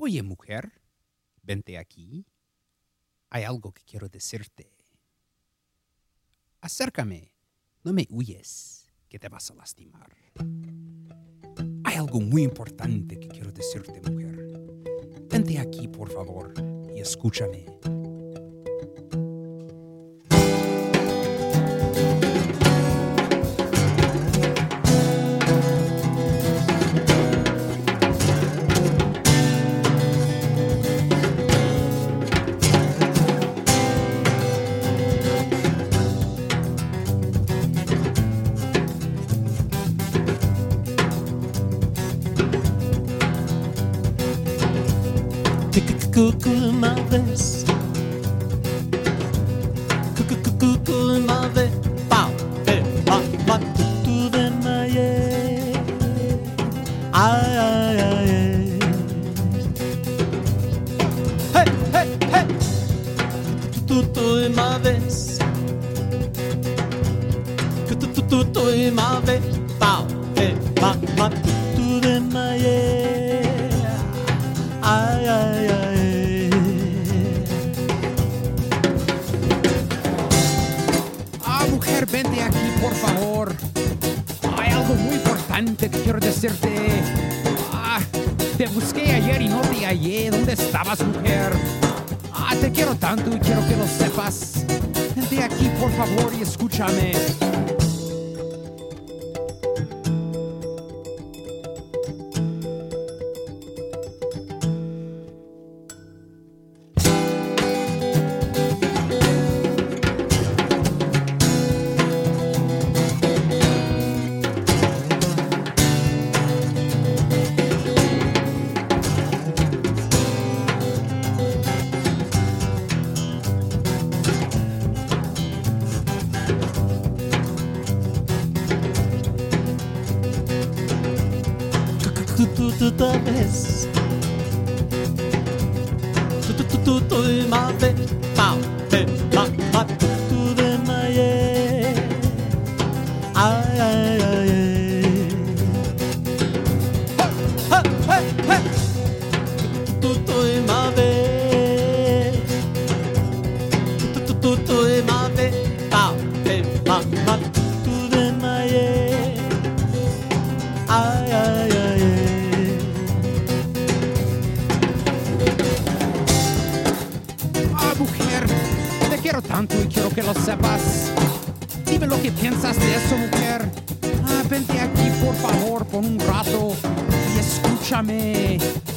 Oye, mujer, vente aquí. Hay algo que quiero decirte. Acércame, no me huyes, que te vas a lastimar. Hay algo muy importante que quiero decirte, mujer. Vente aquí, por favor, y escúchame. Uma vez, uma vez, pau, pau, tu vem aí, ai, ai, ai, hey, hey, hey, tu uma vez, tu uma vez, pau, pau, tu vem aí, ai, ai, ai. Mujer, vente aquí, por favor. Hay algo muy importante que quiero decirte. Te busqué ayer y no te hallé. ¿Dónde estabas, mujer? Te quiero tanto y quiero que lo sepas. Vente aquí, por favor, y escúchame. Toda vez, tu uma vez, pau, pau, tu vem aí, ai, ai, ai, hey, hey, tu uma vez, tu uma vez, pau, pau, tu vem aí, ai, ai, ai. Mujer, te quiero tanto y quiero que lo sepas. Dime lo que piensas de eso, mujer. Vente aquí, por favor, por un rato y escúchame.